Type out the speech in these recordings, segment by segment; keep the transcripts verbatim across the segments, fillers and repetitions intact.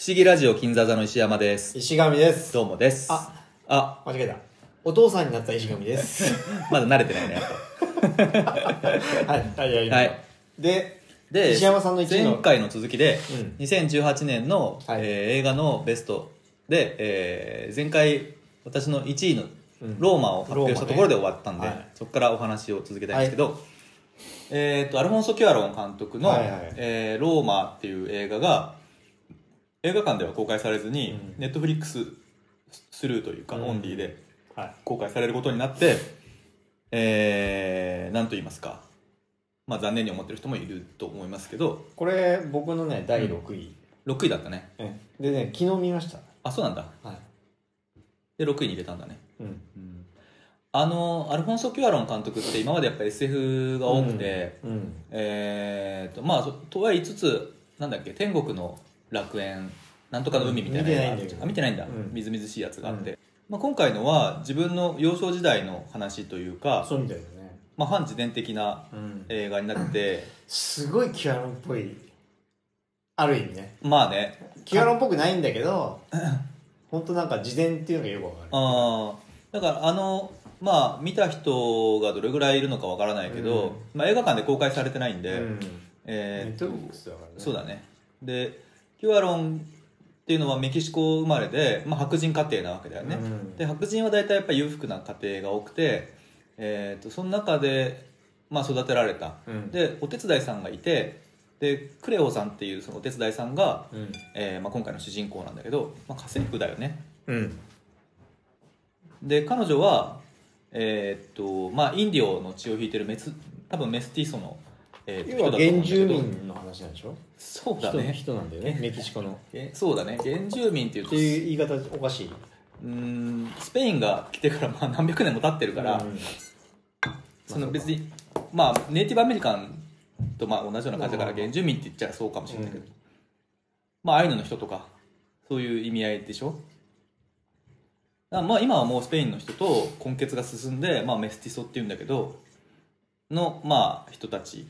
思議ラジオ金座座の石山です。 石上です。 どうもです。 あ、 あ、 間違えた。お父さんになった石上です。 まだ慣れてないね、やっぱ。はい、はい、はい。 はい。 で、 で、 石山さんのいちいの前回の続きで、 うん、 にせんじゅうはちねんの、 はい、 えー映画のベストで、えー前回私のいちいのローマを発表したところで終わったんで、 ねはい、 そこからお話を続けたいんですけど、はい、えーと、アルフォンソ・キュアロン監督の、はいはい、えー、ローマっていう映画が映画館では公開されずに、うん、ネットフリックススルーというか、うん、オンリーで公開されることになって、えー、なんと言いますか、まあ残念に思ってる人もいると思いますけど、 これ僕のねだいろくい、うん、 ろくいだったね。 でね、昨日見ました。 あ、そうなんだ。 はい。 でろくいに入れたんだね。 うん。うん、 あのアルフォンソ・キュアロン監督って今までやっぱり エスエフ が多くて、うんうん、えーとまあとは言いつつ、なんだっけ、天国の楽園なんとかの海みたいな映画、うん、見てないんだけど。あ、見てないんだ、うん、みずみずしいやつがあって、うん、まあ、今回のは自分の幼少時代の話というか、 そうみたいだね、 まあ、反自伝的な映画になって、うん、 すごいキュアロンっぽい、ある意味ね。 まあね、 キュアロンっぽくないんだけど本当なんか自伝っていうのがよくわかる。 ああ、だからあのまあ見た人がどれぐらいいるのかわからないけど、うん、まあ、映画館で公開されてないんで、うん、えー、っと、ね、そうだね。でキュアロンっていうのはメキシコ生まれで、まあ、白人家庭なわけだよね、うん、で白人は大体やっぱり裕福な家庭が多くて、えー、とその中で、まあ、育てられた、うん、でお手伝いさんがいて、でクレオさんっていうそのお手伝いさんが、うん、えーまあ、今回の主人公なんだけど、まあ、家政婦だよね、うん、で彼女は、えーっとまあ、インディオの血を引いてるメス、多分メスティソの、えー、 要は原住民の話なんでしょ。 そうだね、 人, 人なんだよね、メキシコの。 そうだね、原住民っていうとっていう言い方おかしい。 うーん、スペインが来てからまあ何百年も経ってるから、うん、その別に、まあ、ネイティブアメリカンとまあ同じような感じだから原住民って言っちゃそうかもしれないけど、うん、まあアイヌの人とかそういう意味合いでしょ。だまあ今はもうスペインの人と混血が進んで、まあ、メスティソっていうんだけどの、まあ、人たち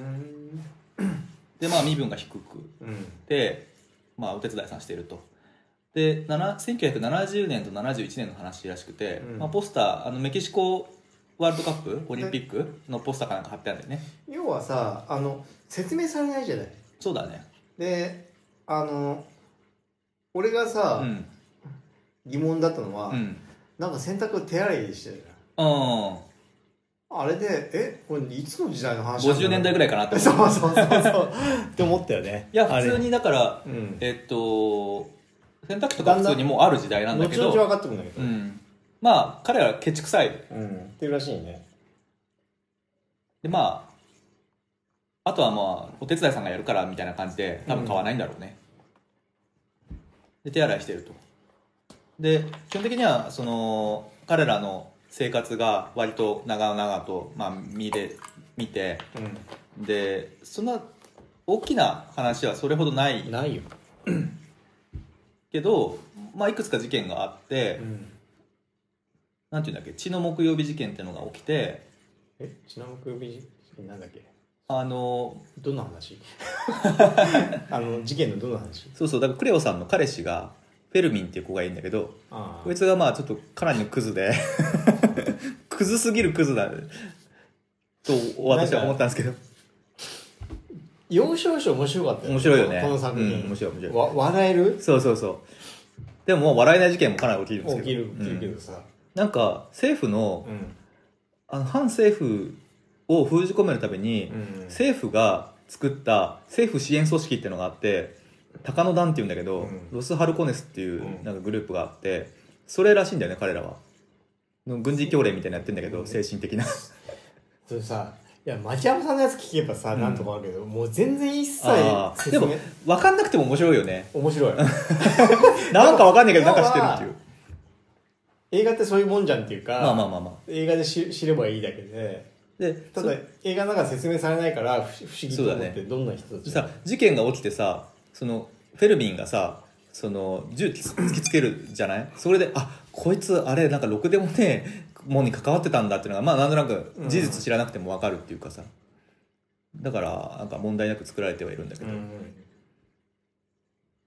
で、まあ、身分が低くで、うん、まあ、お手伝いさんしていると。でせんきゅうひゃくななじゅうねんとななじゅういちねんの話らしくて、うん、まあ、ポスター、あのメキシコワールドカップオリンピックのポスターかなんか貼ってあるんだよね。 要はさ、あの説明されないじゃない。 そうだね。であの俺がさ、うん、疑問だったのは、うん、なんか洗濯手洗いしてるじゃん。うん、あれでえこれいつの時代の話？ ごじゅうねんだいぐらいかなって思う。そうそうそうそうって思ったよね。 いや普通にだから、うん、えっと洗濯機とか普通にもうある時代なんだけど、 後々分かってくるんだけど、うん、 まあ彼らはケチくさい、 うん、っていうらしいね。 でまああとはまあお手伝いさんがやるからみたいな感じで多分買わないんだろうね、うん、で手洗いしてると。で基本的にはその彼らの生活が割と長々と、まあ、見れ見て、うん、でそんな大きな話はそれほどないないよけど、まあ、いくつか事件があって、うん、なんていうんだっけ、血の木曜日事件っていうのが起きて。 え血の木曜日事件なんだっけ。 あのどんな話あの事件のどんな話。 そうそう、だからクレオさんの彼氏がフェルミンっていう子がいるんだけど、あこいつがまあちょっとかなりのクズでクズすぎるクズだと私は思ったんですけど、 要所要所面白かったよね。 面白いよねこの作品、 うん、面白い面白い。 わ笑える。 そうそうそう。でももう笑えない事件もかなり起きるんですけど、 起きる起きるけどさ、うん、 なんか政府の、うん、あの反政府を封じ込めるために、うん、政府が作った政府支援組織っていうのがあって、高野団っていうんだけど、うん、ロスハルコネスっていうなんかグループがあって、それらしいんだよね彼らは。軍事教練みたいなのやってんだけど、うん、精神的なそれさ、いや牧山さんのやつ聞けばさ、うん、なんとかあるけど、もう全然一切説明でも分かんなくても面白いよね。 面白いなんか分かんないけどなんか知ってるっていう。 映画ってそういうもんじゃんっていうか、 まあまあまあまあ、 映画で知ればいいだけで、でただ映画の中で説明されないから不思議と思って、どんな人たちさ、事件が起きてさ、そのフェルミンがさ、その銃突きつけるじゃない。それであこいつあれなんかろくでもねもんに関わってたんだっていうのが、まあなんとなく事実知らなくても分かるっていうかさ、だからなんか問題なく作られてはいるんだけど、うん、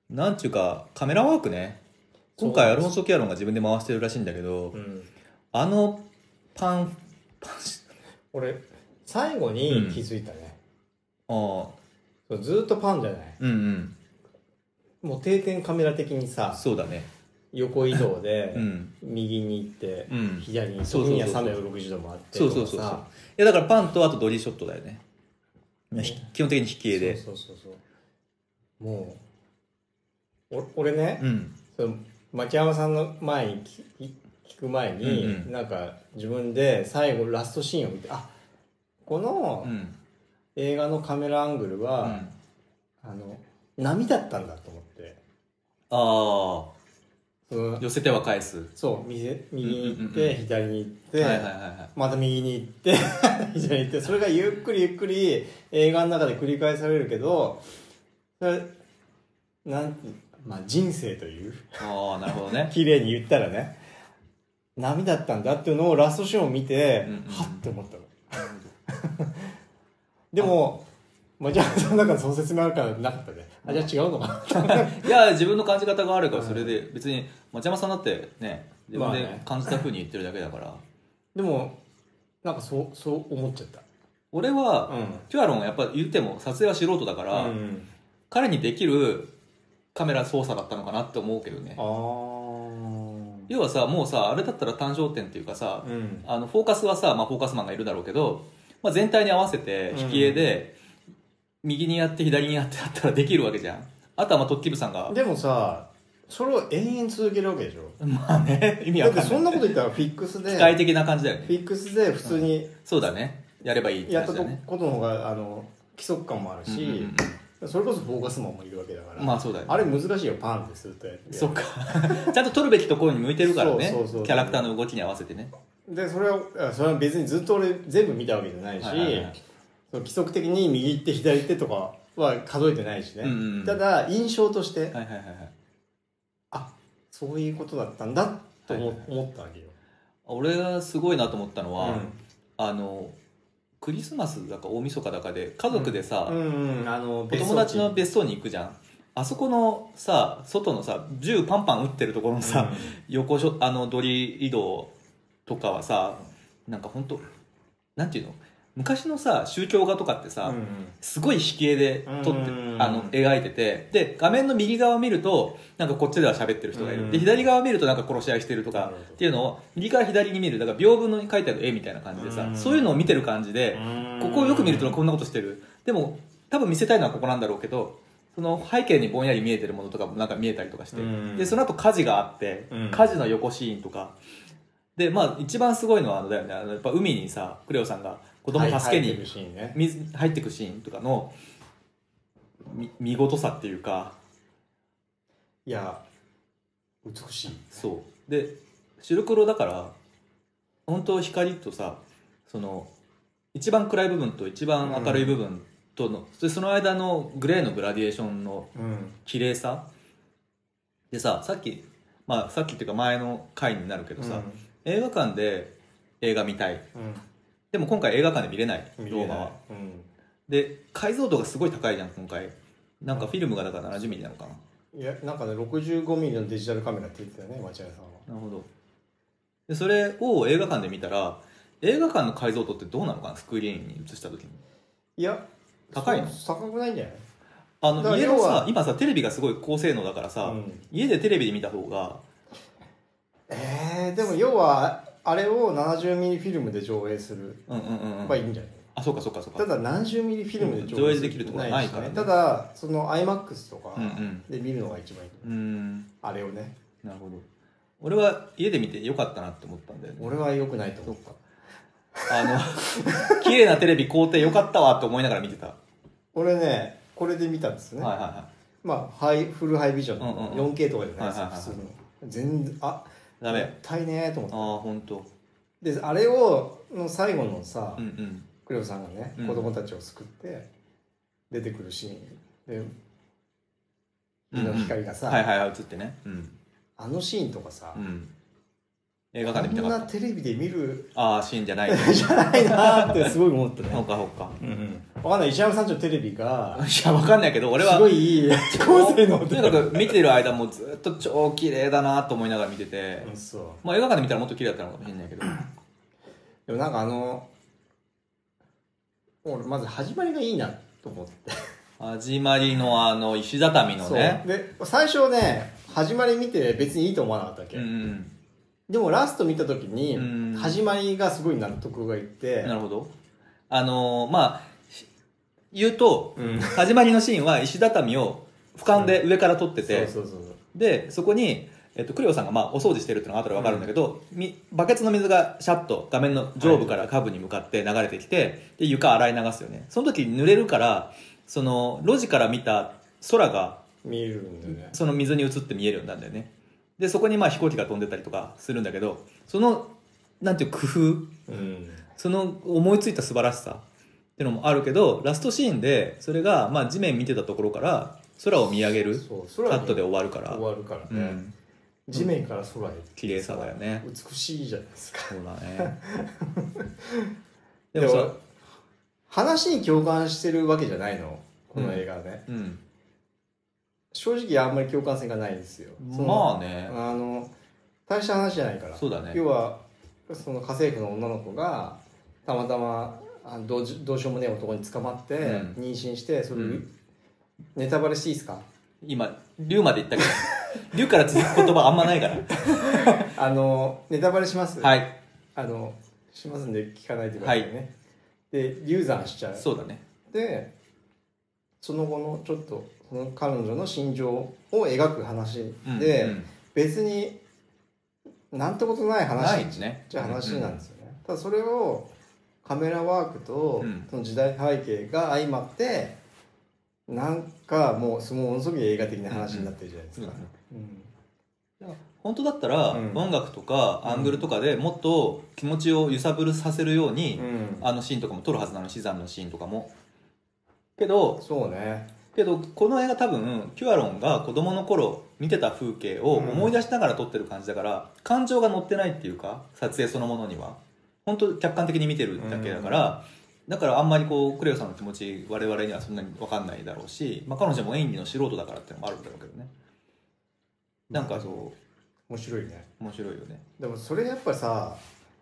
なんちゅうかカメラワークね。今回アルモンソ・キアロンが自分で回してるらしいんだけど、うん、あのパンパン俺最後に気づいたね、うん、ああずっとパンじゃない、うんうん、もう定点カメラ的にさ、 そうだね、 横移動で右に行って、うん、左にそこにはさんびゃくろくじゅうどもあってとかさ、そうそうそうそう、いやだからパンとあとドリーショットだよね、ね、基本的に引き絵で、 そうそうそうそうもうお俺ね、うん、その町山さんの前に聞く前に、うんうん、なんか自分で最後ラストシーンを見て、あこの映画のカメラアングルは、うん、あの波だったんだと思って、 ああ寄せては返す、 そう右に行って、うんうんうん、左に行って、はいはいはいはい、また右に行って左に行って、それがゆっくりゆっくり映画の中で繰り返されるけど、それなんまあ人生という、 ああなるほどね綺麗に言ったらね波だったんだっていうのをラストシーンを見て、うんうん、はっって思ったのでも町山さんの中でその説明あるからなかったね。あ、じゃあ違うのかないや自分の感じ方があるからそれで別に町山さんだってね自分で感じた風に言ってるだけだから、まあね、 でもなんかそうそう思っちゃった。 俺は、うん、キュアロンやっぱ言っても撮影は素人だから、うん、彼にできるカメラ操作だったのかなって思うけどね。あ要はさもうさあれだったら単焦点っていうかさ、うん、あのフォーカスはさ、まあ、フォーカスマンがいるだろうけど、まあ、全体に合わせて引き絵で、うん、右にやって左にやってやったらできるわけじゃん。あとはまあトッキブさんがでもさそれを延々続けるわけでしょ。 まあね意味わかんない。 だってそんなこと言ったらフィックスで機械的な感じだよね。 フィックスで普通に、うん、 そうだねやればいいって話だね。やったことの方があの規則感もあるし、うんうんうん、それこそフォーカスマンもいるわけだから、 まあそうだよね、 あれ難しいよパンってするとやって。 そっかちゃんと撮るべきところに向いてるからね。そうそうそうそうキャラクターの動きに合わせてね。 でそれはそれは別にずっと俺全部見たわけじゃないし、はいはいはい、その規則的に右手左手とかは数えてないしね、うんうんうん、ただ印象として、はいはいはいはい、あそういうことだったんだと思、はいはいはい、思ったわけよ。 俺がすごいなと思ったのは、うん、あのクリスマスだか大晦日だかで家族でさ、うんうんうん、あのお友達の別荘に行くじゃん。あそこのさ外のさ銃パンパン撃ってるところのさ、うん、横しょあのドリ移動とかはさなんか本当なんていうの昔のさ宗教画とかってさ、うんうん、すごい引き絵で撮って、うんうん、あの描いててで画面の右側を見るとなんかこっちでは喋ってる人がいる、うんうん、で左側を見るとなんか殺し合いしてるとかっていうのを右から左に見るだから屏風の描いてある絵みたいな感じでさ、うんうん、そういうのを見てる感じで、うん、ここをよく見るとこんなことしてる。でも多分見せたいのはここなんだろうけどその背景にぼんやり見えてるものとかもなんか見えたりとかして、うん、でその後火事があって、うん、火事の横シーンとかでまあ一番すごいのはあのだよねあのやっぱ海にさクレオさんが子供助けに水入ってくシーンとかの見事さっていうかいや美しい。 そうで白黒だから本当光とさその一番暗い部分と一番明るい部分との、うん、その間のグレーのグラディエーションの綺麗さ、うん、でささっきまあさっきっていうか前の回になるけどさ、うん、映画館で映画見たい、うんでも今回映画館で見れないローマは、うん、で解像度がすごい高いじゃん今回なんかフィルムがだからななじゅうミリなのかな。 いやなんかねろくじゅうごミリのデジタルカメラって言ってたよね町屋さんは。 なるほど。でそれを映画館で見たら映画館の解像度ってどうなのかなスクリーンに映した時に。 いや高いの高くないんじゃない。 あの家のさ今さテレビがすごい高性能だからさ、うん、家でテレビで見た方がえー、でも要はあれを ななじゅうミリ フィルムで上映するばいいんじゃない。 あそうかそうかそうか。 ただ何十ミリフィルムで上映できるところないから、ね、 ただその アイマックス とかで見るのが一番いい、うんうん、あれをね。 なるほど。俺は家で見てよかったなって思ったんだよね。 俺は良くないと思った。 あの綺麗なテレビ買うてよかったわって思いながら見てた。 俺ねこれで見たんですね。はいはいはい。まあハイフルハイビジョンの よんケー とかじゃないですか、はいはいはい、普通の全然あダメもったいねーと思って。 ああ本当。 であれをの最後のさ、うんうん、クレオさんがね、うん、子供たちを救って出てくるシーンで日の光がさ、 うんうん、はいはい映ってね、うん、 あのシーンとかさ、うん、 映画館で見たかった。 こんなテレビで見るああシーンじゃないじゃないなーってすごい思ったね。 ほっかほっか、 うんうん、分かんない。石山さんちのテレビがいや分かんないけど俺はすごいいい高性能とにかく見てる間もずっと超綺麗だなと思いながら見てて、 うん、そう、 まあ、映画館で見たらもっと綺麗だったのかもしれないけどでもなんかあの俺まず始まりがいいなと思って、 始まりのあの石畳のね、 で最初ね始まり見て別にいいと思わなかったわけ、うん、でもラスト見た時に始まりがすごい納得がいって、 なるほど。あのー、まあ言うと、うん、始まりのシーンは石畳を俯瞰で上から撮ってて、 そうそうそうそう、 でそこに、えっと、クレオさんがまあお掃除してるっていうのが後で分かるんだけど、うん、バケツの水がシャッと画面の上部から下部に向かって流れてきて、で床洗い流すよね。その時濡れるからその路地から見た空が見えるんだよね、 その水に映って見えるようになるんだよね。でそこにまあ飛行機が飛んでたりとかするんだけど、そのなんていう工夫、うん、その思いついた素晴らしさっていうのもあるけど、ラストシーンでそれがまあ地面見てたところから空を見上げるカットで終わるから終わるからね、うん、地面から空へ綺麗さだよね。 美しいじゃないですか。 そうだねでもさ話に共感してるわけじゃないのこの映画ね、うんうん、正直あんまり共感性がないんですよ。 まあね、 あの大した話じゃないから。 そうだね。 要はその家政婦の女の子がたまたまどうどうしようもねえ男に捕まって妊娠して、それ、うん、ネタバレしていいですか？ 今龍まで言ったけど龍から続く言葉あんまないからあのネタバレします。 はい、 あのしますんで聞かないでくださいね、はい、で流産しちゃう。 そうだね。 でその後のちょっとその彼女の心情を描く話で、うんうん、別になんてことない話じゃ話なんですよね、うんうん、ただそれをカメラワークとその時代背景が相まってなんかもうものすごい映画的な話になってるじゃないですか、 うんうん、本当だったら音楽とかアングルとかでもっと気持ちを揺さぶるさせるように、うん、あのシーンとかも撮るはずなの、死産のシーンとかも。けどそうね、 けどこの映画多分キュアロンが子供の頃見てた風景を思い出しながら撮ってる感じだから、うん、感情が乗ってないっていうか、撮影そのものには本当客観的に見てるだけだから、うん、だからあんまりこうクレオさんの気持ち我々にはそんなに分かんないだろうし、まあ、彼女も演技の素人だからっていうのもあるんだろうけどね。なんかそう面白いね。 面白いよね。 でもそれやっぱさ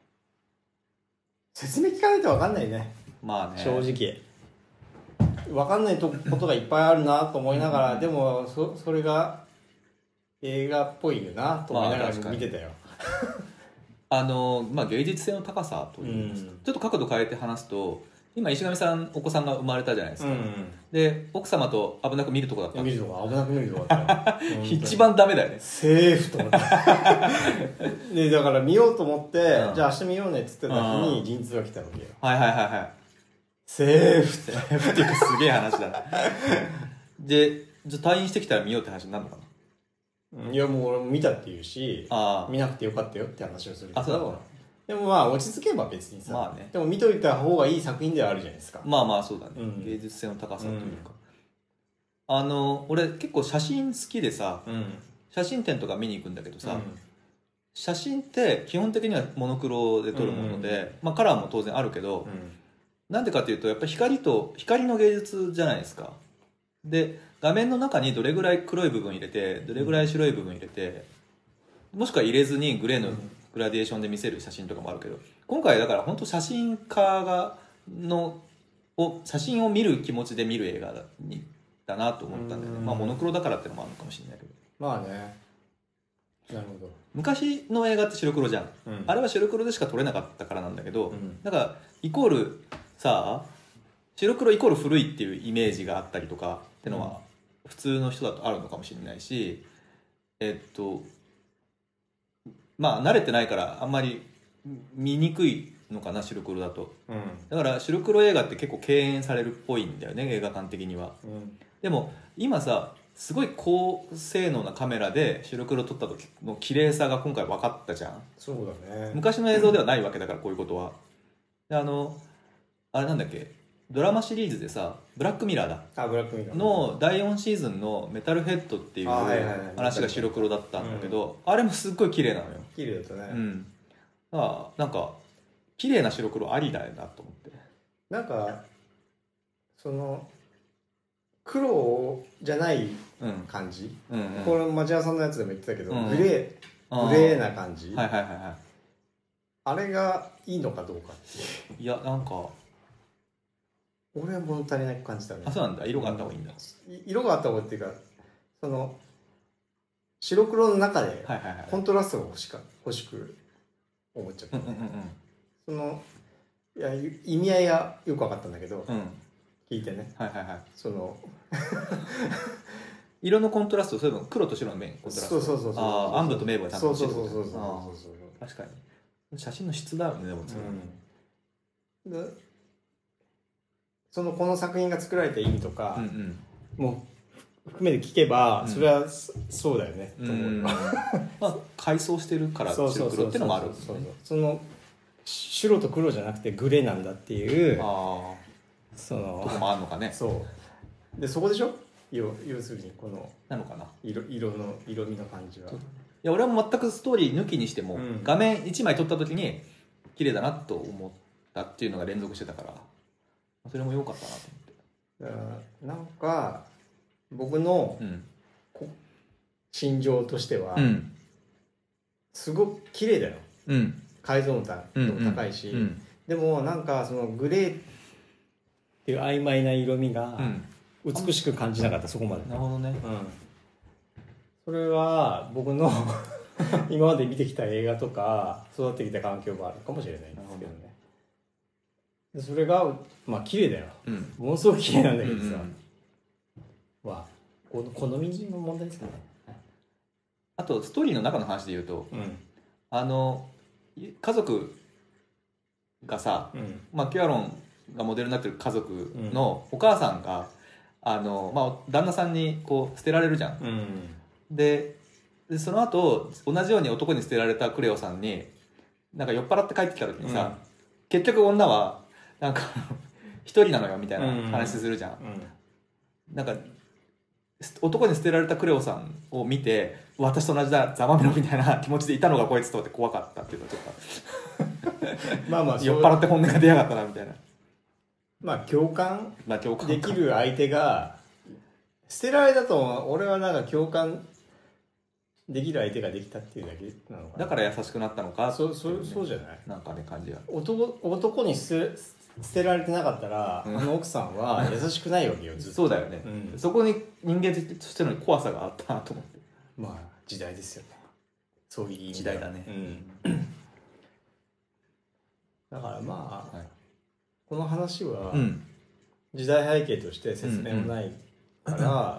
説明聞かないと分かんないね。 まあね、 正直分かんないことがいっぱいあるなと思いながら、うん、でも そ, それが映画っぽいよなと思いながら見てたよ、 まあ、あのまあ、芸術性の高さという、うん、ちょっと角度変えて話すと、今石上さんお子さんが生まれたじゃないですか、うん、で奥様と危なく見るとこだったんですよ。 見るとこ危なく見るとこだった一番ダメだよね、 セーフと思ってでだから見ようと思って、うん、じゃあ明日見ようねっつってた時に陣痛が来たわけよ。 はいはいはいはい、 セーフセーフっていうかすげえ話だなでじゃあ退院してきたら見ようって話になるのかな。 いやもう俺見たって言うし、見なくてよかったよって話をするけど、 あそうだね、 でもまあ落ち着けば別にさ、 まあね、 でも見といた方がいい作品ではあるじゃないですか。 まあまあそうだね、うん、芸術性の高さというか、うん、あの俺結構写真好きでさ、うん、写真展とか見に行くんだけどさ、うん、写真って基本的にはモノクロで撮るもので、うんうん、まあカラーも当然あるけど、うん、なんでかっていうとやっぱり光と光の芸術じゃないですか。で画面の中にどれぐらい黒い部分入れてどれぐらい白い部分入れて、もしくは入れずにグレーのグラデーションで見せる写真とかもあるけど、今回だから本当写真家がのを写真を見る気持ちで見る映画だにだなと思ったんだよね。まあモノクロだからってのもあるのかもしれないけど、 まあね、なるほど。 昔の映画って白黒じゃん、うん、あれは白黒でしか撮れなかったからなんだけど、うん、だからイコールさあ白黒イコール古いっていうイメージがあったりとかってのは普通の人だとあるのかもしれないし、えっとまあ慣れてないからあんまり見にくいのかな白黒だと、うん、だから白黒映画って結構敬遠されるっぽいんだよね映画館的には、うん、でも今さすごい高性能なカメラで白黒撮った時の綺麗さが今回分かったじゃん。 そうだね、 昔の映像ではないわけだからこういうことは。であのあれなんだっけ、ドラマシリーズでさブラックミラーだあブラックミラーのだいよんシーズンのメタルヘッドっていう話が白黒だったんだけど、あれもすっごい綺麗なのよ。 綺麗だったね、 うん、 あなんか綺麗な白黒ありだよなと思って。 なんかその黒じゃない感じ、うんうんうん、これ町屋さんのやつでも言ってたけど、うん、グレーグレーな感じ、 はいはいはいはい、 あれがいいのかどうかっていう。 いやなんか俺は物足りなく感じたね。 あ、そうなんだ。色があった方がいいんだ。 色があった方がっていうか、その白黒の中でコントラストが欲しか欲しく思っちゃった、ね。うんうんうん、そのいや意味合いがよく分かったんだけど、うん、聞いてね。はいはいはい。その色のコントラスト、そういうの黒と白の面コントラスト。そうそうそうそう。ああ、暗部と明部がちゃんと欲しい。そうそうそうそうそうそう。確かに。写真の質だよねでも。うん。でそのこの作品が作られた意味とか、うんうん、もう含めて聞けば、それは、うん、そうだよね、うん、と思うよ。 まあ改装してるから白黒っていうのもあるんですね。 その白と黒じゃなくてグレーなんだっていう、あそのとこもあるのかね。 そうでそこでしょ。要, 要するにこのなのかな色, 色の色味の感じは。いや俺はもう全くストーリー抜きにしても、うん、画面いちまい撮った時に綺麗だなと思ったっていうのが連続してたから。それも良かったなと思って。 なんか僕の心情としては、うん、すごく綺麗だよ、うん、解像度も高いし、うんうん、でもなんかそのグレーっていう曖昧な色味が美しく感じなかった、そこまで。 なるほどね、うん、 それは僕の今まで見てきた映画とか育ってきた環境もあるかもしれないんですけどね。それがまあ綺麗だよ、うん、ものすごく綺麗なんだけどさ、うんうん、まあこの好みの問題ですかね。 あとストーリーの中の話で言うと、うん、あの家族がさ、うん、まあ、キュアロンがモデルになってる家族のお母さんが、うん、あのまあ、旦那さんにこう捨てられるじゃん、うん、で, でその後同じように男に捨てられたクレオさんになんか酔っ払って帰ってきた時にさ、うん、結局女はなんか一人なのよみたいな話するじゃん、うんうん、なんか男に捨てられたクレオさんを見て私と同じだざまみろみたいな気持ちでいたのがこいつとって怖かったっていうのはちょっとまあまあ酔っ払って本音が出やがったなみたいな。 まあ共感できる相手が捨てられたと俺はなんか共感できる相手ができたっていうだけなのかな。 だから優しくなったのか、ね、 そうそうそうじゃないなんかね感じが。 男, 男に捨て捨てられてなかったら、うん、あの奥さんは優しくないわけよずっと。 そうだよね、うん、そこに人間としての怖さがあったなと思って。 まあ時代ですよね、そういう意味で時代だね、 うん、だからまあ、はい、この話は、うん、時代背景として説明もないから、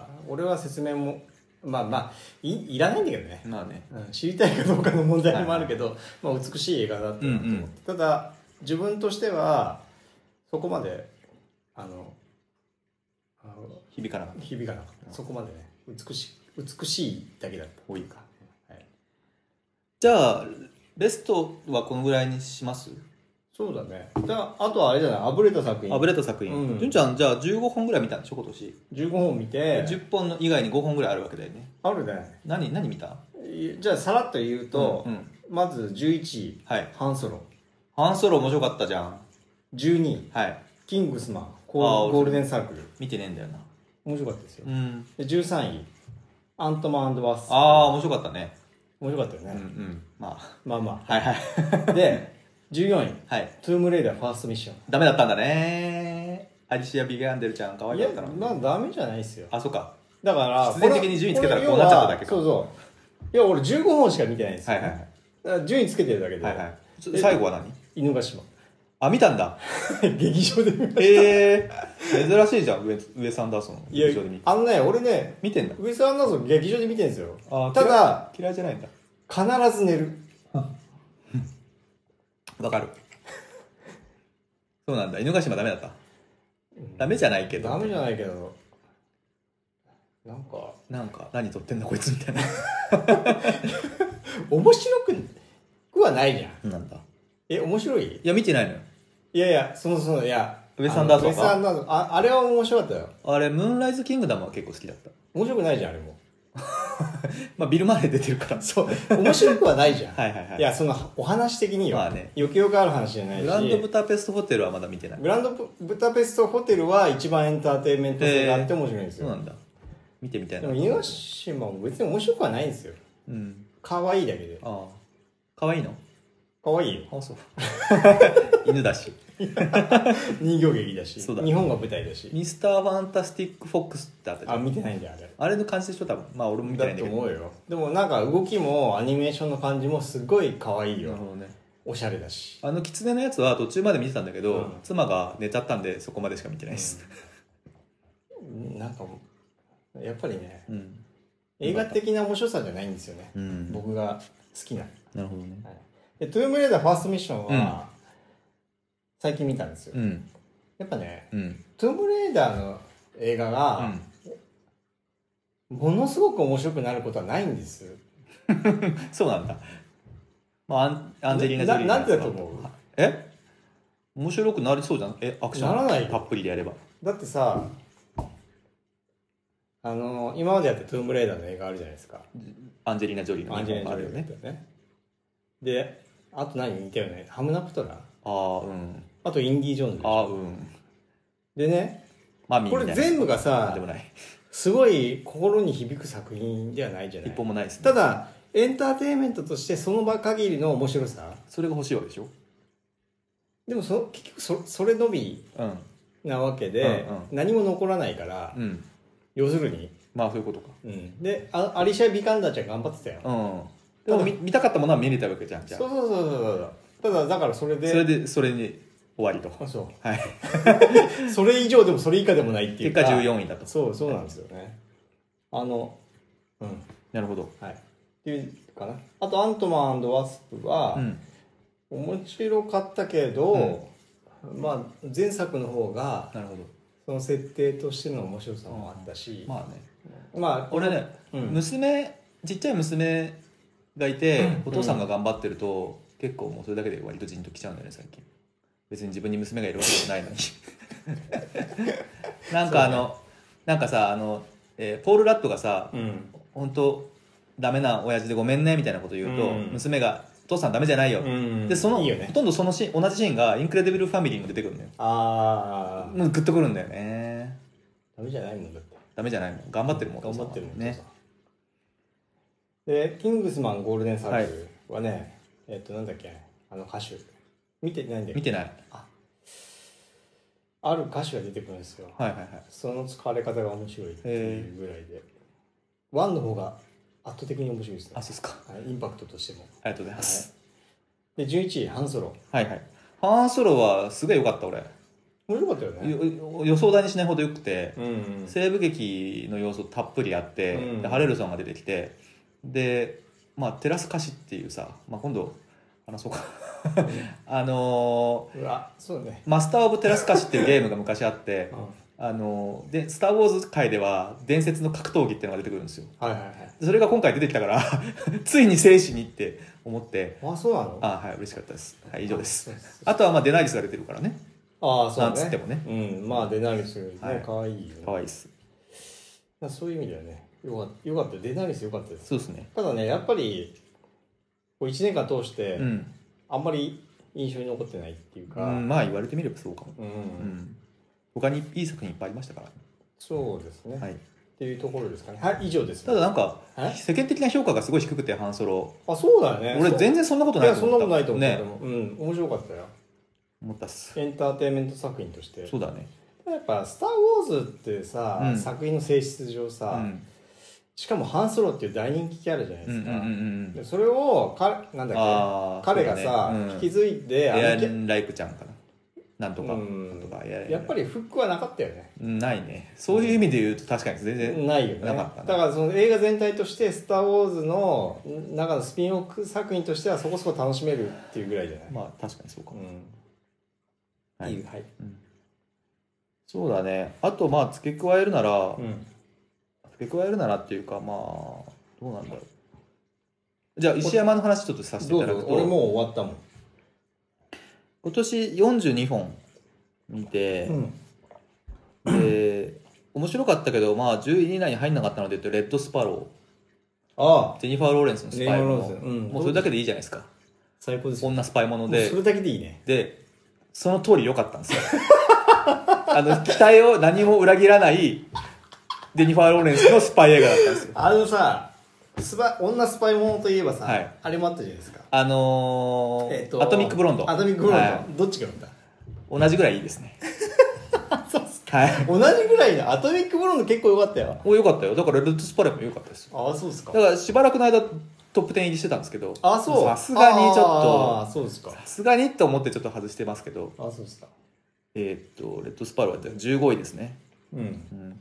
うんうん、俺は説明もまあまあ い, いらないんだけどね、まあね、うん、知りたいかどうかの問題もあるけど、はい、まあ、美しい映画だったなと思って、うんうん、ただ自分としてはそこまであのあの響かなかった。 響かなかった。そこまでね美しい美しいだけだったというか、はい、 じゃあベストはこのぐらいにします？ そうだね。だあとはあれじゃない、あぶれた作品。 あぶれた作品。うん、純ちゃんじゃあじゅうごほんぐらい見たんでしょ今年？ じゅうごほん見て。 じゅっぽんの以外にごほんぐらいあるわけだよね。 あるね。 何何見た？ じゃあさらっと言うと、うんうん、まずじゅういちい、はい、ハンソロ。 ハンソロ面白かったじゃん。 じゅうにい、はい、キングスマンゴールデンサークル。 見てねえんだよな。 面白かったですよ。うん、でじゅうさんいアントマン&ワスプ。 ああ面白かったね。 面白かったよね。 うんうん。まあまあまあ。はいはい。でじゅうよんい、はい、トゥームレイダーファーストミッション。 ダメだったんだね。アリシア・ビガンデルちゃん可愛かったの。 いやまあダメじゃないですよ。 あそうか。 だから必然的に順位つけたらこうなっちゃっただけか。 そうそう。いや俺じゅうごほんしか見てないんですよ。はいはいはい。だから順位つけてるだけで。はいはい。 最後は何？ 犬ヶ島。 あ見たんだ。 劇場で見ました。 えー、珍しいじゃん。ウェス・アンダーソン劇場で見て。 あのね俺ね見てんだ。 ウェス・アンダーソン劇場で見てるんですよ。あただ嫌いじゃないんだ。 必ず寝る。 わかる。そうなんだ。犬ヶ島ダメだった、うん、ダメじゃないけどダメじゃないけどなんかなんか何撮ってんだこいつみたいな面白くはないじゃん。 なんだえ面白い？ いや見てないのよ。 いやいやそのそのいやウェス・アンダーソンか。 ウェス・アンダーソン あ, あれは面白かったよ。 あれムーンライズ・キングダムは結構好きだった。 面白くないじゃんあれもまあビル・マーレー出てるからそう面白くはないじゃんはいはいはい。 いやそのお話的には、まあね、よくよくある話じゃないし、 グランドブタペストホテルはまだ見てない。 グランドブタペストホテルは一番エンターテインメント性があって面白いんですよ、 えー、そうなんだ。見てみたいな。 でも犬ヶ島も別に面白くはないんですよ。うん。可愛いだけで。 ああ。可愛いの？ 可愛いよ。 あ、そう。犬だし。 人形劇だし。 そうだ。 日本が舞台だし。 ミスターファンタスティックフォックスってあったじゃん。 あ、見てないんだよあれ。 あれの感じでしょ多分。まあ俺も見てないんだけど。 だと思うよ。でもなんか動きもアニメーションの感じもすごい可愛いよ。 なるほどね。 おしゃれだし。 あの狐のやつは途中まで見てたんだけど、うん、妻が寝ちゃったんでそこまでしか見てないです。 うん、なんかやっぱりね。うん、映画的な面白さじゃないんですよね、うん、僕が好きな。 なるほどね、 はい、でトゥームレーダーファーストミッションは、最近見たんですよ、うん、やっぱね、うん、トゥームレーダーの映画が、うん、ものすごく面白くなることはないんですそうなんだ、まあ、アンジェリーナ・ジョリーな, なんてだと思う？ え面白くなりそうじゃん。えアクションならないたっぷりでやれば。だってさあの今までやってトゥームレーダーの映画あるじゃないですか。 アンジェリーナ・ジョリーのアンジェリーナ・ジョリーのね。ねで、あと何似たよね。ハムナプトラ。ああ、うん。 あとインディ・ジョーンズでしょ。 ああ、うん。 でね、マミーみたいなこれ全部がさ、でもないすごい心に響く作品ではないじゃない。 一本もないですね。 ただエンターテインメントとしてその場限りの面白さ。 それが欲しいわけでしょ。 でもそ結局 そ, それのみなわけで、うんうんうん、何も残らないから。うん要するにまあそういうことか、 うん、であアリシャ・ビカンダーちゃん頑張ってたよ、うん、 でも 見, 見たかったものは見れたわけじゃん。じゃあそうそうそうそうただだからそれでそれでそれに終わりと。 あそうはいそれ以上でもそれ以下でもないっていうか結果じゅうよんいだと。 そうそうなんですよね、はい、あのうんなるほど、 はいっていうかな。あとアントマン&ワスプは、うん、面白かったけど、うん、まあ前作の方がなるほどその設定としての面白さもあったし、 まあね、 まあ俺ね、うん、娘ちっちゃい娘がいて、うん、お父さんが頑張ってると、うん、結構もうそれだけで割とジンときちゃうんだよね最近。別に自分に娘がいるわけでもないのになんかあの、ね、なんかさあの、えー、ポール・ラットがさ、うん、本当ダメな親父でごめんねみたいなこと言うと、うん、娘がお父さんダメじゃないよ、うん、でそのいいよね、ほとんどそのシ同じシーンがインクレディブルファミリーにも出てくるんだよ。ああもうグッとくるんだよね。 ダメじゃないもんだって。 ダメじゃないもん頑張ってるもん。 頑張ってるもんね。でキングスマンゴールデンサークルはね、はい、えっとなんだっけあの歌手見てないんだよ。 見てない。 あある歌手が出てくるんですよ。 はいはいはい。 その使われ方が面白いっていうぐらいでワンの方が圧倒的に面白いですね。 あ、そうですか。 インパクトとしても。 ありがとうございます。 はい、でじゅういちいハンソロ。 はいはい。ハンソロはすごい良かった俺。 面白かったよね。 予想だにしないほどよくて、 うんうん、 西部劇の要素たっぷりあって、うんうん、でハレルソンが出てきて、でまあテラス歌詞っていうさ、まあ、今度話そうかあのー、 うわそうね、 マスター・オブ・テラス歌詞っていうゲームが昔あって、うん、あのー、でスター・ウォーズ界では伝説の格闘技っていうのが出てくるんですよ。 はいはいはい、 それが今回出てきたからついに生死にって思って。 あそうなの。 あはい嬉しかったです。はい以上です。 あ, あとはまあデナーリスが出てるからね。 ああそうね、 なんつってもね、 うん、まあデナーリスね、はい、かわいいよね。 かわいいっす。 そういう意味ではねよかった、よかったデナーリスよかったです。 そうですね。 ただねやっぱりこういちねんかん通して、うん、あんまり印象に残ってないっていうか、 うん、まあ言われてみればそうかも、うんうん、他にいい作品いっぱいありましたから。 そうですね、 はい、 っていうところですかね。はい以上です、ね、 ただなんか世間的な評価がすごい低くてハンソロ。 あそうだよね。 俺全然そんなことないと思った。いやそんなことないと思ったね。うん面白かったよ。 思ったっす。 エンターテインメント作品として。 そうだね。 やっぱ「スター・ウォーズ」ってさ、うん、作品の性質上さ、うん、しかもハンソロっていう大人気キャラじゃないですか、うんうんうんうん、でそれをかなんだっけ彼がさ、ねうん、引き継いでエアン・ライクちゃんかななんとか、うん、なんとかやっぱりフックはなかったよね。 ないね。そういう意味で言うと確かに全然ないよね。なかったね。だからその映画全体として「スター・ウォーズ」の中のスピンオフ作品としてはそこそこ楽しめるっていうぐらいじゃない。 まあ確かにそうかも、うんはい、はいうん、 そうだね。あとまあ付け加えるなら、うん、付け加えるならっていうかまあどうなんだろう。じゃあ石山の話ちょっとさせていただくと。 俺もう終わったもん。 今年よんじゅうにほん見て、うん、で面白かったけどまあじゅうい以内に入んなかったので言うとレッドスパロあジェニファー・ローレンスのスパイもの、 うん、 もうそれだけでいいじゃないですか。 最高ですよ。 女スパイもので、 それだけでいいね。 でその通り良かったんですよあの期待を何も裏切らないジェニファー・ローレンスのスパイ映画だったんですよ。 あのさ、スパ女スパイものといえばさ、 はい、 あれもあったじゃないですか。 あのーえー、とアトミックブロンド。 アトミックブロンド、はい、どっちが読んだ？ 同じぐらいいいですねそうっすか、はい、同じぐらいのアトミックブロンド結構良かったよ。 お良かったよ。だからレッドスパレも良かったです。 ああ、そうですか。 だからしばらくの間トップテン入りしてたんですけど、 あ、そう、 さすがにちょっと、 あ、そうですか、 さすがにって思ってちょっと外してますけど、 あ、そうですか。 えー、っとレッドスパロはじゅうごいですね。 うん、うん、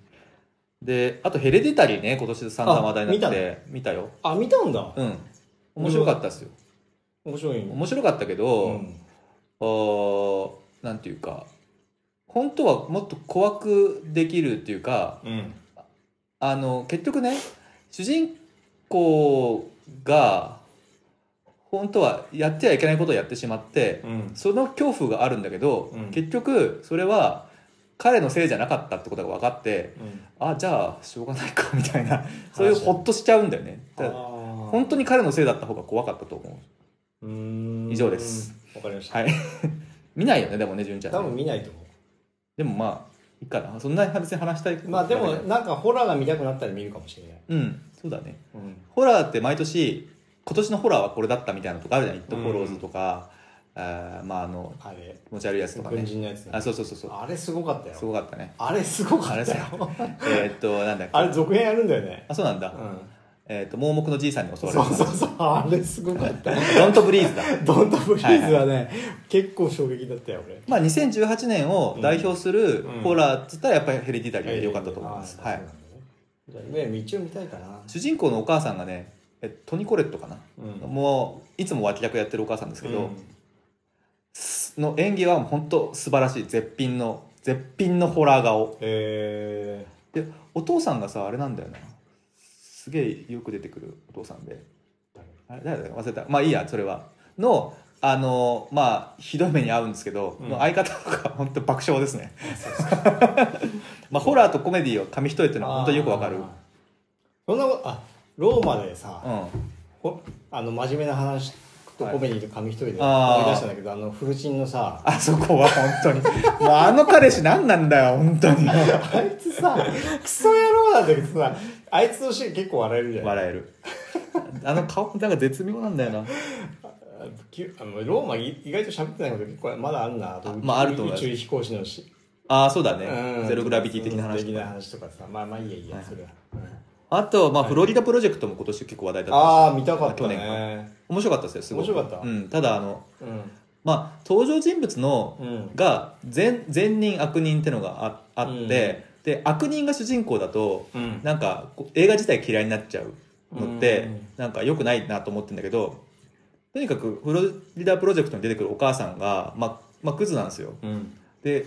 であとヘレディタリーね、今年で散々話題になって、見たよ。 あ、見たんだ。 うん、面白かったですよ。 面白い、 面白かったけど、うん、あなんていうか、本当はもっと怖くできるっていうか、うん、あの結局ね、主人公が本当はやってはいけないことをやってしまって、うん、その恐怖があるんだけど、うん、結局それは彼のせいじゃなかったってことが分かって、うん、あ、じゃあしょうがないかみたいな、そういうホッとしちゃうんだよね。だから本当に彼のせいだった方が怖かったと思う。うーん、以上です。 わかりました。 はい見ないよね、でもね、純ちゃん、ね、 多分見ないと思う。 でもまあいいかな、そんなに別に話したい。 まあでもなんかホラーが見たくなったら見るかもしれない。 うん、そうだね、うん、ホラーって毎年今年のホラーはこれだったみたいなとかあるじゃん。イットフォローズとか、うん、あまああのあれ気持ち悪いやつとかね、 軍人のやつ、ね、 あ、そうそうそうそう、 あれすごかったよ。 すごかったね。 あれすごかったよえっとなんだっけ、 あれ続編やるんだよね。 あ、そうなんだ、うん、えっと盲目のじいさんに襲われる。そうそうそう、あれすごかったドントブリーズだドントブリーズはね、はいはい、結構衝撃だったよ俺。 まあにせんじゅうはちねんを代表するホラーっつったらやっぱりヘレディタリーが良かったと思います、うんうん、はい。 じゃあね、道を見たいかな。 主人公のお母さんがね、えトニコレットかな、うん、もういつも脇役やってるお母さんですけど、うん、の演技は本当素晴らしい。絶品の絶品のホラー顔。へー。でお父さんがさあれなんだよな、すげえよく出てくるお父さんで、あれ誰だか忘れた、まあいいや、それはのあのまあひどい目に遭うんですけど、うん、の相方とか本当爆笑ですねまあホラーとコメディを紙一重っていうのは本当によくわかる。 そんなことあローマでさ、うん、ほあの真面目な話とコメディと紙一重で思い出したんだけど、はい、あのフルチンのさ、 あそこは本当にもうあの彼氏何なんだよ本当にあいつさクソ野郎なんだけどさ、あいつのシーン結構笑えるじゃん。 笑えるあの顔なんか絶妙なんだよなあのローマ意外と喋ってないこと結構まだあるなと。 まああると思います。 宇宙飛行士のしああそうだね、うん、ゼログラビティ的な話的な話とかさ、まあまあいいやいいや、はい、それは、うん、 あと、まあ、フロリダプロジェクトも今年結構話題だったし、 ああ見たかったね。 去年面白かったですよ、すごく面白かった、 うん、ただあの、うん、まあ登場人物の、うん、が善人悪人ってのが あ, あって、うん、で悪人が主人公だと、うん、なんか映画自体嫌いになっちゃうのって、うん、なんか良くないなと思ってるんだけど、とにかくフロリダプロジェクトに出てくるお母さんがまあ、まあ、クズなんですよ、うん、で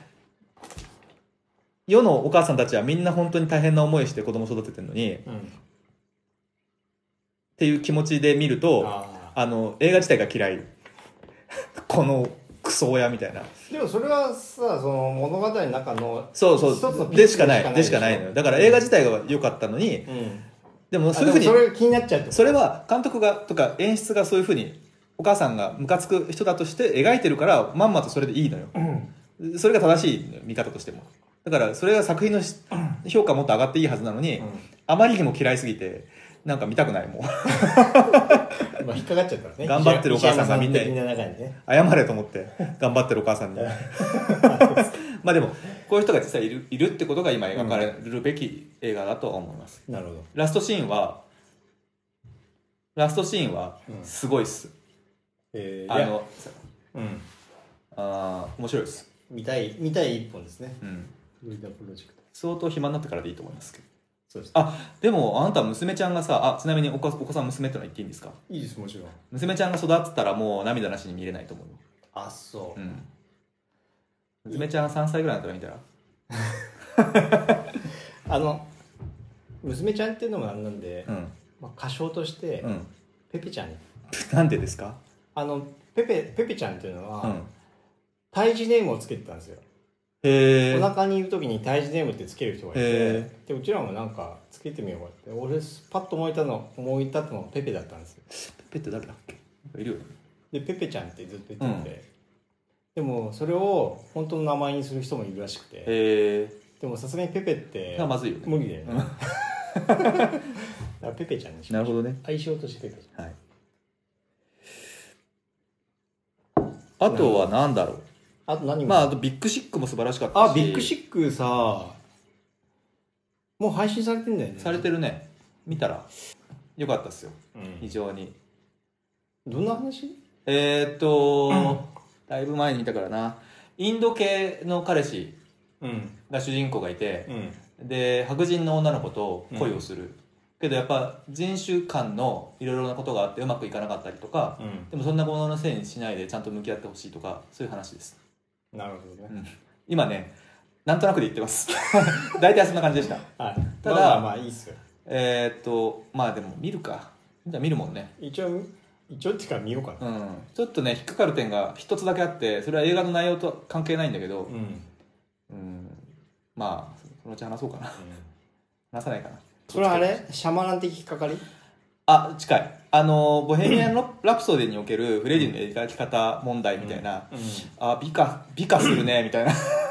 世のお母さんたちはみんな本当に大変な思いして子供育ててるのに、うん、っていう気持ちで見ると あ, あの映画自体が嫌いこのクソ親みたいな。 でもそれはさ、その物語の中のそうそう一つのでしかないでしかないのよ。だから映画自体が良かったのに、うん、でもそういうふうにそれ気になっちゃうってこと。 それは監督がとか演出がそういうふうにお母さんがムカつく人だとして描いてるからまんまとそれでいいのよ、うん、それが正しいのよ、見方としても。だからそれが作品の評価もっと上がっていいはずなのに、うん、あまりにも嫌いすぎてなんか見たくないもんまあ引っかかっちゃったらね。 頑張ってるお母さんがみんなに謝れと思って頑張ってるお母さんにまあでもこういう人が実際いる、いるってことが今描かれるべき映画だとは思います、 うん、なるほど。 ラストシーンはラストシーンはすごいっす、うん、えー、あのうん、あ面白いです。 見たい見たい一本ですね、うん、フロリダプロジェクト。 相当暇になってからでいいと思いますけど。そうです。あ、でもあなた娘ちゃんがさ、あ、ちなみにお子さん娘ってのは言っていいんですか？ いいです、もちろん。 娘ちゃんが育ってたらもう涙なしに見れないと思う。 あ、そう、うん、 娘ちゃんさんさいぐらいだったら見たらあの娘ちゃんっていうのもなんなんで、うん、まあ、歌唱として、うん、ペペちゃんなんでですか？ あのペペペペちゃんっていうのは、うん、胎児ネームをつけてたんですよ。 へお腹にいる時に胎児ネームってつける人がいて、でうちらもなんかつけてみようかって、俺パッと思いたの思い立ったのがペペだったんですよ。 ペペって誰だっけ？いるよね。 でペペちゃんってずっと言ってて、うん、でもそれを本当の名前にする人もいるらしくて、 へでもさすがにペペってまずいよね、 無理だよね。だからペペちゃんにしましょう。 なるほどね。 愛称としてペペちゃん。 はい。あとは何だろう。 あと何も、 まあ、あとビッグシックも素晴らしかったし。 あ、ビッグシックさ、もう配信されてんだよね。 されてるね。見たらよかったっすよ、うん、非常に。 どんな話？ えー、っと、うん、だいぶ前に見たからな。インド系の彼氏が主人公がいて、うん、で白人の女の子と恋をする、うん、けどやっぱ人種間のいろいろなことがあってうまくいかなかったりとか、うん、でもそんなもののせいにしないでちゃんと向き合ってほしいとか、そういう話です。 なるほどね、うん、 今ねなんとなくで言ってます大体そんな感じでした、はい、ただ、 まあまあいいっすよ。 えー、っとまあでも見るか、じゃ見るもんね。 一応一応っていうか見ようかな、 うん、ちょっとね引っかかる点が一つだけあって、それは映画の内容と関係ないんだけど、うんうん、まあそのうち話そうかな、うん、話さないかな。 それはあれシャマラン的引っかかり？ あ、近い。あのボヘミアン・ラプソディにおけるフレディの描き方問題みたいな、うんうん、あ美化美化するねみたいな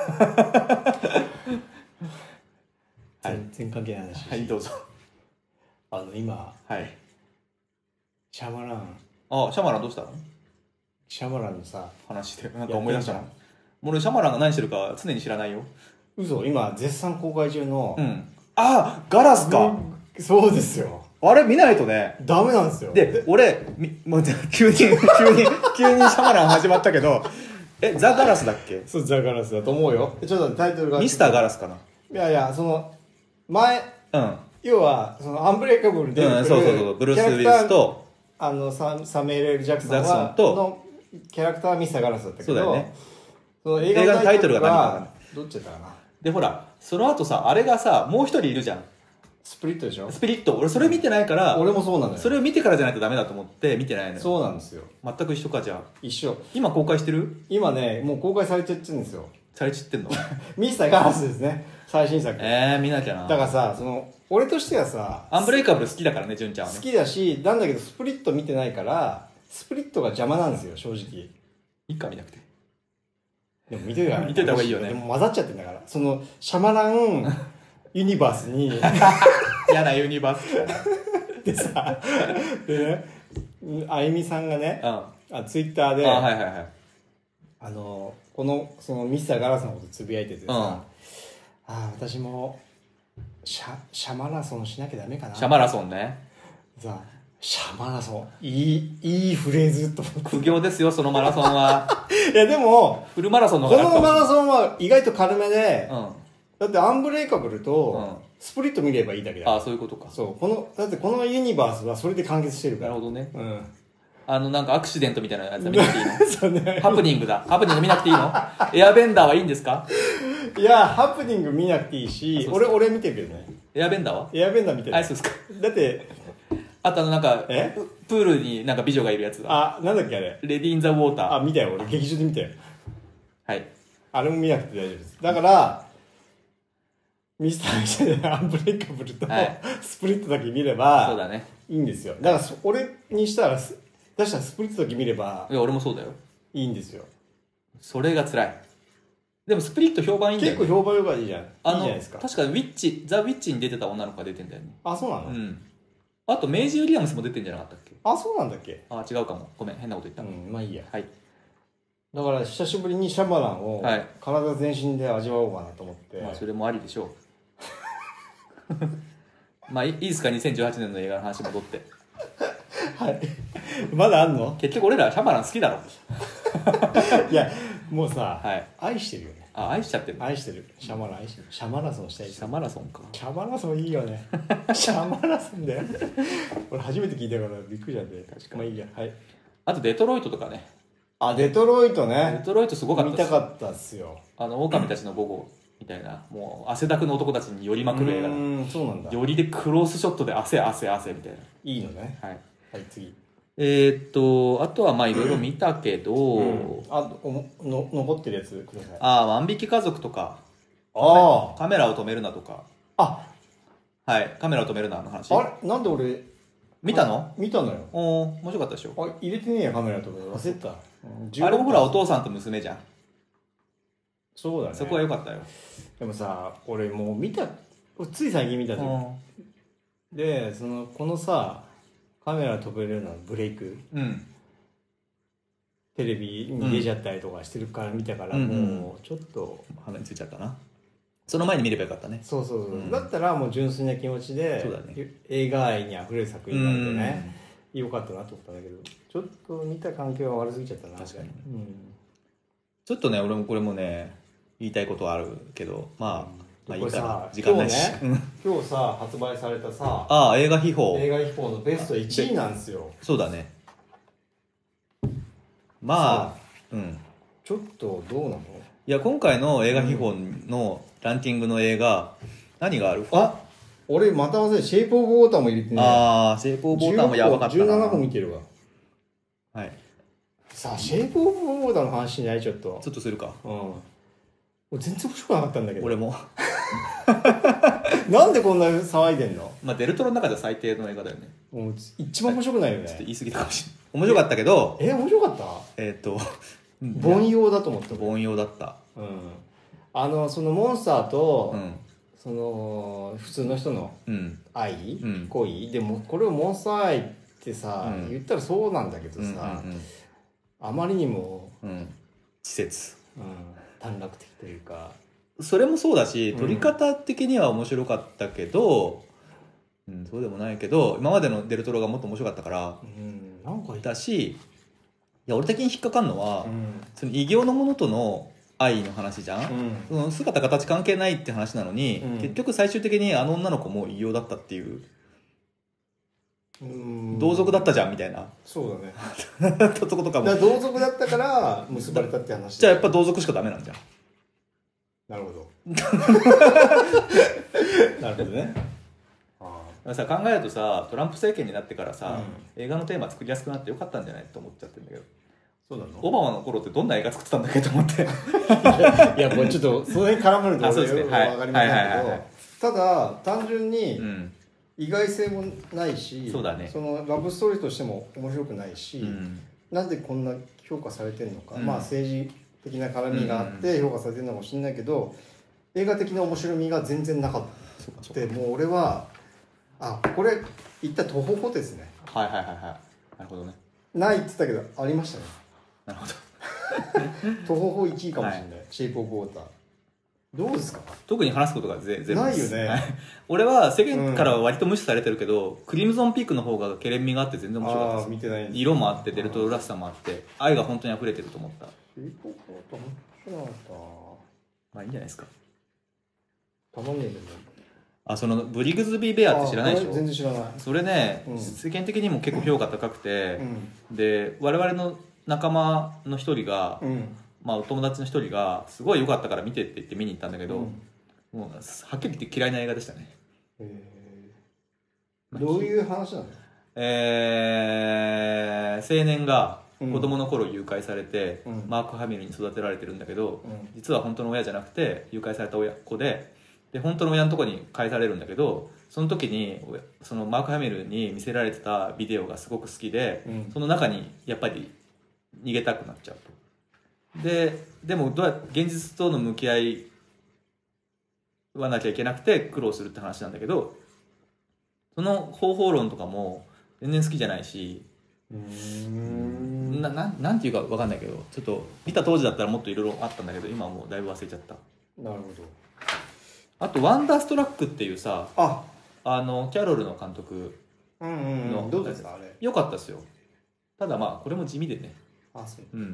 全然関係ない話。 はい、どうぞ。 あの今、 はい、 シャマラン。 あ、シャマランどうしたの？ シャマランのさ話でなんか思い出したの。俺シャマランが何してるか常に知らないよ。 嘘？今絶賛公開中の、 うん、あ、ガラスか、うん、 そうですよ。 あれ見ないとねダメなんですよ。 で俺もう急に急に急にシャマラン始まったけどえザ・ガラスだっけ？ そう、ザ・ガラスだと思うよ。ちょっとタイトルがミスター・ガラスかな。 いやいや、その前、うん、要はそのアンブレイカブルで、 うん、そうそうそう、ブルース・ウィリスとあの サ, サメール・エル・ジャクソンはとのキャラクターはミスター・ガラスだったけど、 そうだよね、 その映画のタイトルが何か分かんない。どっちだったかな。 でほらその後さあれがさもう一人いるじゃん、 スプリットでしょ。 スピリット。俺それ見てないから、 うん、俺もそうなのよ。 それを見てからじゃないとダメだと思って見てないのよ。 そうなんですよ。 全く一緒か。じゃあ一緒。 今公開してる？ 今ねもう公開されちゃってるんですよ。 されちってんのミスターガラスですね、最新作。 えー見なきゃな。 だからさ、その俺としてはさアンブレイカブル好きだからね、純ちゃんはね。 好きだし、なんだけどスプリット見てないからスプリットが邪魔なんですよ正直。 いいか見なくて。 でも見てるから見てた方がいいよね。 でも混ざっちゃってんだから、そのシャマランユニバースに嫌なユニバースでさ、でね、あゆみさんがね、うん、あツイッターで、 あ、はいはいはい、 あのこのそのミスターガラスのことつぶやいててさ、うん、あ私もシャシャマラソンしなきゃダメかな。 シャマラソンね。 さシャマラソンいいいいフレーズと思って。 苦行ですよそのマラソンは。 いやでもフルマラソンのこのマラソンは意外と軽めで、うん、だってアンブレイカブルとスプリット見ればいいだけだ、 うん、ああそういうことか。 そうこのだってこのユニバースはそれで完結してるから。 なるほどね、 うん、 あのなんかアクシデントみたいなやつは見なくていいの？そう、ね、ハプニングだ。ハプニング見なくていいの？エアベンダーはいいんですか？ いやハプニング見なくていいし、俺俺見てるけどね。 エアベンダーは？ エアベンダー見てる。 あ、そうですか。 だってあとあのなんかえプールになんか美女がいるやつ。 あ、なんだっけあれ。 レディー・イン・ザ・ウォーター。 あ、見たよ俺劇場で見たよ。 はい。 あれも見なくて大丈夫です。だからミスターアンブレイカブルと、はい、スプリットだけ見ればそうだね、 いいんですよ。だから俺にしたら出したらスプリットだけ見ればいや俺もそうだよ、 いいんですよ。 それが辛い。でもスプリット評判いいんだよ、ね、 結構評判良かったいいじゃん。 あのいいじゃないですか。 確かウィッチザ・ウィッチに出てた女の子が出てんだよね。 あ、そうなの。 うん。あとメイジー・ウィリアムスも出てんじゃなかったっけ。 あ、そうなんだっけ。 あ、違うかも、ごめん変なこと言った。 うん、まあいいや。 はい。 だから久しぶりにシャマランを体全身で味わおうかなと思って、はい、 まあそれもありでしょう。まあいいですか、にせんじゅうはちねんの映画の話戻って。 はい。まだあんの？ 結局俺らシャマラン好きだろ。 いやもうさ、 はい、 愛してるよね。 あ、愛しちゃってる。 愛してる。シャマラン愛してる。シャマラソンしたい。 シャマラソンか。 シャマラソンいいよね。シャマラソンだよ。俺初めて聞いたからびっくりしちゃって。確か。まあいいや。はい。 あとデトロイトとかね。 あ、デトロイトね。 デトロイトすごかった。 見たかったっすよ。 あの狼たちの母校みたいな、もう汗だくの男たちに寄りまくる映画だ。 うん、そうなんだ。 寄りでクロースショットで汗汗汗みたいな。 いいのね。 はい。 はい、次。 えー、っとあとはまあいろいろ見たけど、うん、 あおの残ってるやつください。 ああ万引き家族とか、 あカメラを止めるなとか。 あはいカメラを止めるなの話。 あれなんで俺見たの？ 見たのよ。 お面白かったでしょ。 あ入れてねえやカメラとか忘れてた、 うん、あれもほらお父さんと娘じゃん。 そうだね。 そこは良かったよ。 でもさ俺もう見たつい最近見たのでそのこのさカメラ飛べるのブレイク、うん、テレビに出ちゃったりとかしてるから見たから、うん、もうちょっと鼻についちゃったな。その前に見ればよかったね。 そうそうそう、うん、だったらもう純粋な気持ちで、そうだね、映画愛にあふれる作品なんでね、うん、よかったなと思ったんだけどちょっと見た環境が悪すぎちゃったな。 確かに、うん、ちょっとね俺もこれもね言いたいことはあるけどまあ、まあいいかな、時間ないし。 今日ね今日さ発売されたさああ映画秘宝映画秘宝のベストいちいなんですよ。 そうだね。まあうんちょっとどうなの？ いや今回の映画秘宝のランキングの映画、うん、何がある？ あ俺また忘れシェイプオブウォーターも入れてね。 ああシェイプオブウォーターもやばかったな。 じゅうななこ見てるわ。 はい。 さあシェイプオブウォーターの話しない？ちょっとちょっとするか。 うん全然面白くなかったんだけど。 俺もなんでこんな騒いでんの？ まあデルトロの中では最低の映画だよね。 もう一番面白くないよね。 ちょっと言い過ぎたかもしれない。面白かったけどえ面白かった？ えっと凡庸だと思った。 凡庸だった。 うんあのそのモンスターと、うん、その普通の人の愛、うん、恋でもこれをモンスター愛ってさ、うん、言ったらそうなんだけどさ、うんうんうん、あまりにも、 うん、稚拙、 うん、短絡的というかそれもそうだし撮り方的には面白かったけど、うんうん、そうでもないけど今までのデルトロがもっと面白かったから、うん、なんかだしいや俺的に引っかかるのは、うん、その異形のものとの愛の話じゃん、うん、その姿形関係ないって話なのに、うん、結局最終的にあの女の子も異形だったっていう、うん、同族だったじゃんみたいな。 そうだねとことかもだから同族だったから結ばれたって話じゃあやっぱ同族しかダメなんじゃん。 なるほどなるほどね。 あさ考えるとさトランプ政権になってからさ、うん、映画のテーマ作りやすくなってよかったんじゃないと思っちゃってるんだけど。そうなの？オバマの頃ってどんな映画作ってたんだっけと思っていやもうちょっとその辺絡まると俺よく分かりませんけどただ単純に意外性もないし、うん、そうだね、そのラブストーリーとしても面白くないし、うん、なんでこんな評価されてるのか、うん、まあ政治的な絡みがあって評価されてるのかもしれないけど、うん、映画的な面白みが全然なかったでもう俺はあこれ言った徒歩歩ですね。 はいはいはいはいなるほどね。 ないって言ったけどありましたね。 なるほど徒歩歩いちいかもしれない、はい、シェイプオブウォーターどうですか？ 特に話すことがぜ全部ないよね俺は世間からは割と無視されてるけど、うん、クリムゾンピークの方がケレン味があって全然面白かったです。 見てないんです。 色もあってデルトロらしさもあって愛が本当に溢れてると思った。 シェイプオブウォーター面白かった。 まあいいんじゃないですか。 たまんねえけどあそのブリグズビーベアって知らないでしょ？ 全然知らない。 それね、うん、世間的にも結構評価高くて、うん、で我々の仲間の一人が、うんまあ、お友達の一人がすごい良かったから見てって言って見に行ったんだけど、うん、もうはっきり言って嫌いな映画でしたね。 えー、どういう話なの？ えー、青年が子供の頃誘拐されて、うん、マークファミリーに育てられてるんだけど、うん、実は本当の親じゃなくて誘拐された親子でで本当の親のとこに返されるんだけどその時にそのマーク・ハミルに見せられてたビデオがすごく好きで、うん、その中にやっぱり逃げたくなっちゃうと。ででもどうや現実との向き合いはなきゃいけなくて苦労するって話なんだけどその方法論とかも全然好きじゃないしうーん な, な, なんていうか分かんないけどちょっと見た当時だったらもっといろいろあったんだけど今はもうだいぶ忘れちゃった。 なるほど。 あとワンダーストラックっていうさあ, あのキャロルの監督の、うんうんうん、どうですかあれ。 よかったですよ。ただまあこれも地味でね。 あそう、 うん、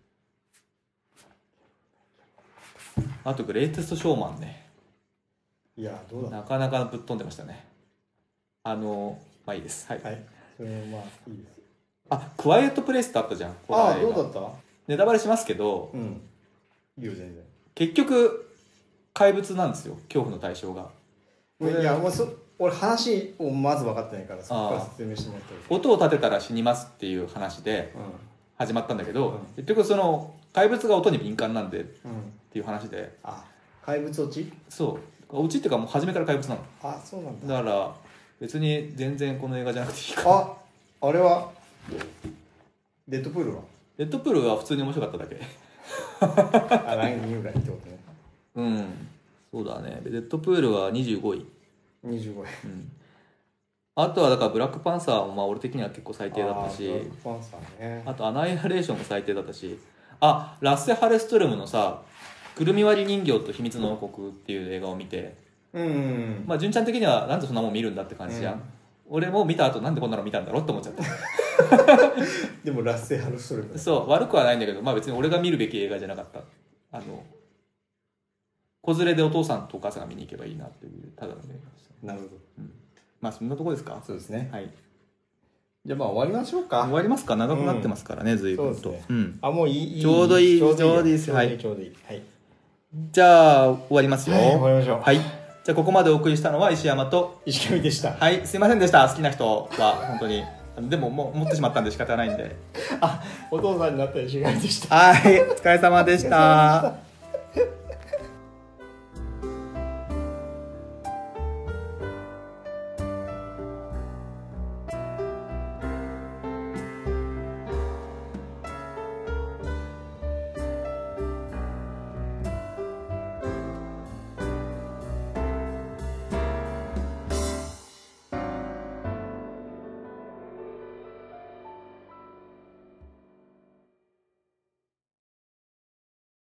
あとグレイテストショーマンね。 いやどうだなかなかぶっ飛んでましたね。あのまあいいですはい、 はい、それもまあいいです。 あクワイエットプレイスってあったじゃん。 ああどうだった。 ネタバレしますけど、 うん、いいよ全然。 結局怪物なんですよ恐怖の対象が。 いや、まあ、そ俺話をまず分かってないからそこから説明してもらってる。 音を立てたら死にますっていう話で始まったんだけど、うん、結局その怪物が音に敏感なんでっていう話で、うん、 あ怪物落ちそう落ちっていうかもう初めから怪物なの。 あそうなんだ。 だから別に全然この映画じゃなくていいから。 ああれはデッドプールはデッドプールは普通に面白かっただけあラインニューラインってことね。 うんそうだね。デッドプールはにじゅうごいにじゅうごい、 うん、あとはだからブラックパンサーもまあ俺的には結構最低だったし、 あブラックパンサーね、 あとアナイハレーションも最低だったし、あラッセ・ハレストルムのさくるみ割り人形と秘密の王国っていう映画を見て、 うんうんうん、 まあ純ちゃん的にはなんでそんなもん見るんだって感じじゃん、うん、俺も見た後なんでこんなの見たんだろうって思っちゃったでもラッセ・ハレストルムそう悪くはないんだけど、まあ別に俺が見るべき映画じゃなかった。あの子連れでお父さんとお母さんが見に行けばいいなっていうただの映画でした。 なるほど、 うん、まあそんなとこですか。 そうですね。 はい。 じゃあまあ終わりましょうか。 終わりますか。長くなってますからね、うん、随分と。 そうですね。うん。あもういい。 ちょうどいい。ちょうどいいです。はい。ちょうどいい。はい。じゃあ終わりますよ。 はい、終わりましょう。 はい。じゃあここまでお送りしたのは石山と石上でした。 はい。すいませんでした。好きな人は本当に。でももう持ってしまったんで仕方ないんで。 あ、お父さんになった石上でした。 はい。お疲れ様でした。